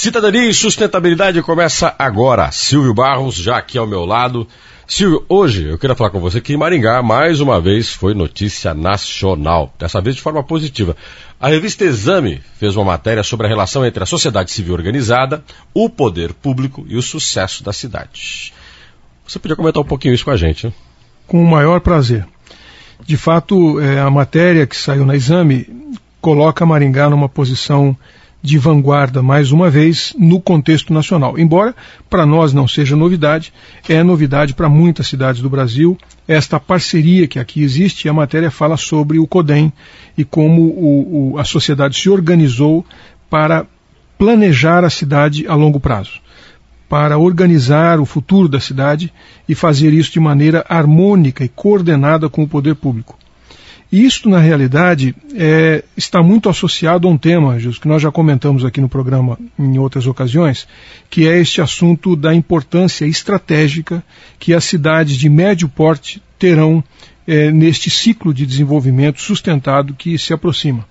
Cidadania e Sustentabilidade começa agora. Silvio Barros, já aqui ao meu lado. Silvio, hoje eu queria falar com você que em Maringá, mais uma vez, foi notícia nacional. Dessa vez de forma positiva. A revista Exame fez uma matéria sobre a relação entre a sociedade civil organizada, o poder público e o sucesso da cidade. Você podia comentar um pouquinho isso com a gente, né? Com o maior prazer. De fato, a matéria que saiu na Exame coloca Maringá numa posição de vanguarda, mais uma vez, no contexto nacional. Embora, para nós não seja novidade, é novidade para muitas cidades do Brasil, esta parceria que aqui existe. A matéria fala sobre o CODEM e como a sociedade se organizou para planejar a cidade a longo prazo, para organizar o futuro da cidade e fazer isso de maneira harmônica e coordenada com o poder público. E isso, na realidade, está muito associado a um tema, Gilson, que nós já comentamos aqui no programa em outras ocasiões, que é este assunto da importância estratégica que as cidades de médio porte terão neste ciclo de desenvolvimento sustentado que se aproxima.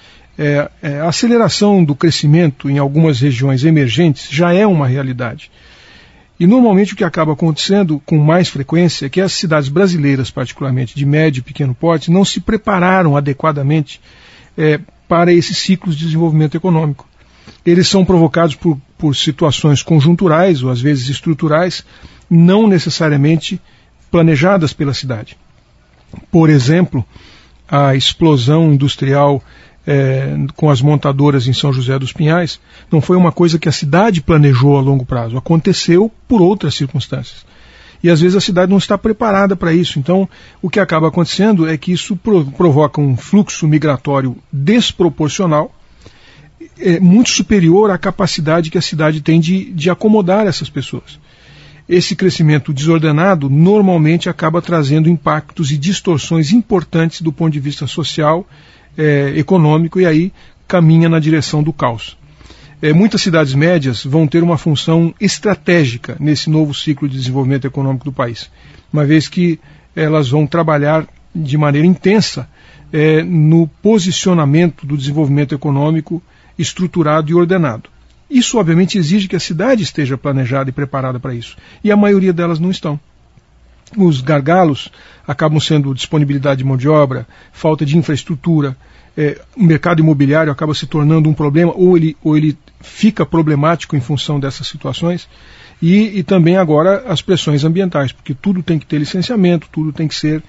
A aceleração do crescimento em algumas regiões emergentes já é uma realidade. E normalmente o que acaba acontecendo com mais frequência é que as cidades brasileiras, particularmente de médio e pequeno porte, não se prepararam adequadamente para esses ciclos de desenvolvimento econômico. Eles são provocados por situações conjunturais ou às vezes estruturais, não necessariamente planejadas pela cidade. Por exemplo, a explosão industrial com as montadoras em São José dos Pinhais, não foi uma coisa que a cidade planejou a longo prazo, aconteceu por outras circunstâncias. E às vezes a cidade não está preparada para isso. Então, o que acaba acontecendo é que isso provoca um fluxo migratório desproporcional, muito superior à capacidade que a cidade tem de acomodar essas pessoas. Esse crescimento desordenado normalmente acaba trazendo impactos e distorções importantes do ponto de vista social, econômico, e aí caminha na direção do caos. Muitas cidades médias vão ter uma função estratégica nesse novo ciclo de desenvolvimento econômico do país, uma vez que elas vão trabalhar de maneira intensa no posicionamento do desenvolvimento econômico estruturado e ordenado. Isso, obviamente, exige que a cidade esteja planejada e preparada para isso, e a maioria delas não estão. Os gargalos acabam sendo disponibilidade de mão de obra, falta de infraestrutura, o mercado imobiliário acaba se tornando um problema, ou ele fica problemático em função dessas situações, e também agora as pressões ambientais, porque tudo tem que ter licenciamento, tudo tem que ser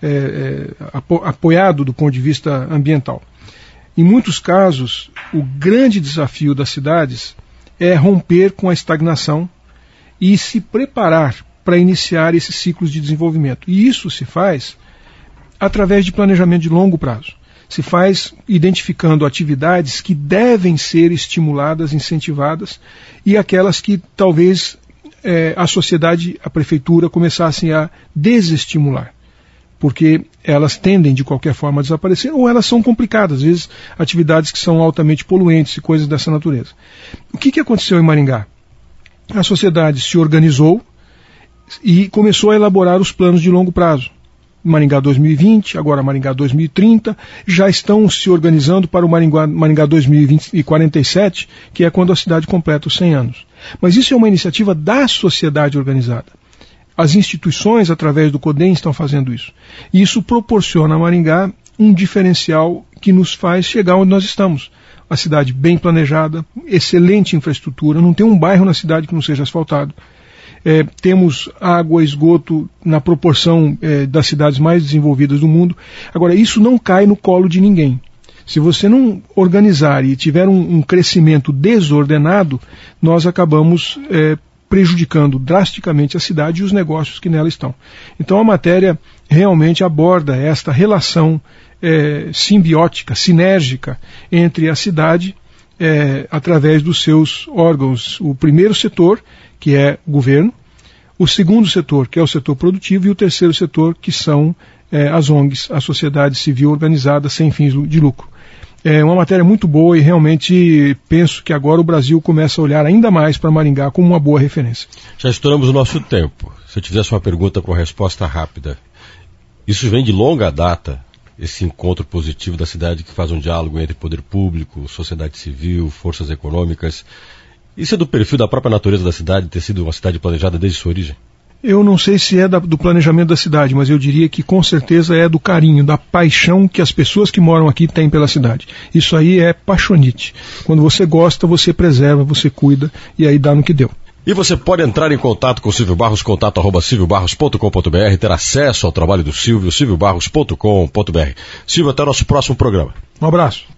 apoiado do ponto de vista ambiental. Em muitos casos, o grande desafio das cidades é romper com a estagnação e se preparar para iniciar esses ciclos de desenvolvimento. E isso se faz através de planejamento de longo prazo. Se faz identificando atividades que devem ser estimuladas, incentivadas, e aquelas que talvez a sociedade, a prefeitura, começassem a desestimular, porque elas tendem de qualquer forma a desaparecer, ou elas são complicadas, às vezes atividades que são altamente poluentes e coisas dessa natureza. O que aconteceu em Maringá? A sociedade se organizou e começou a elaborar os planos de longo prazo. Maringá 2020, agora Maringá 2030, já estão se organizando para o Maringá 2047, que é quando a cidade completa os 100 anos. Mas isso é uma iniciativa da sociedade organizada. As instituições, através do CODEM, estão fazendo isso. E isso proporciona a Maringá um diferencial que nos faz chegar onde nós estamos. A cidade bem planejada, excelente infraestrutura, não tem um bairro na cidade que não seja asfaltado. Temos água, esgoto na proporção das cidades mais desenvolvidas do mundo. Agora, isso não cai no colo de ninguém. Se você não organizar e tiver um crescimento desordenado, nós acabamos prejudicando drasticamente a cidade e os negócios que nela estão. Então a matéria realmente aborda esta relação simbiótica, sinérgica entre a cidade através dos seus órgãos. O primeiro setor, que é o governo, o segundo setor, que é o setor produtivo, e o terceiro setor, que são as ONGs, a sociedade civil organizada sem fins de lucro. É uma matéria muito boa e realmente penso que agora o Brasil começa a olhar ainda mais para Maringá como uma boa referência. Já estouramos o nosso tempo. Se eu tivesse uma pergunta com resposta rápida, isso vem de longa data, esse encontro positivo da cidade que faz um diálogo entre poder público, sociedade civil, forças econômicas. Isso é do perfil da própria natureza da cidade, ter sido uma cidade planejada desde sua origem? Eu não sei se é do planejamento da cidade, mas eu diria que com certeza é do carinho, da paixão que as pessoas que moram aqui têm pela cidade. Isso aí é paixonite. Quando você gosta, você preserva, você cuida, e aí dá no que deu. E você pode entrar em contato com o Silvio Barros, contato@silviobarros.com.br, ter acesso ao trabalho do Silvio, silviobarros.com.br. Silvio, até o nosso próximo programa. Um abraço.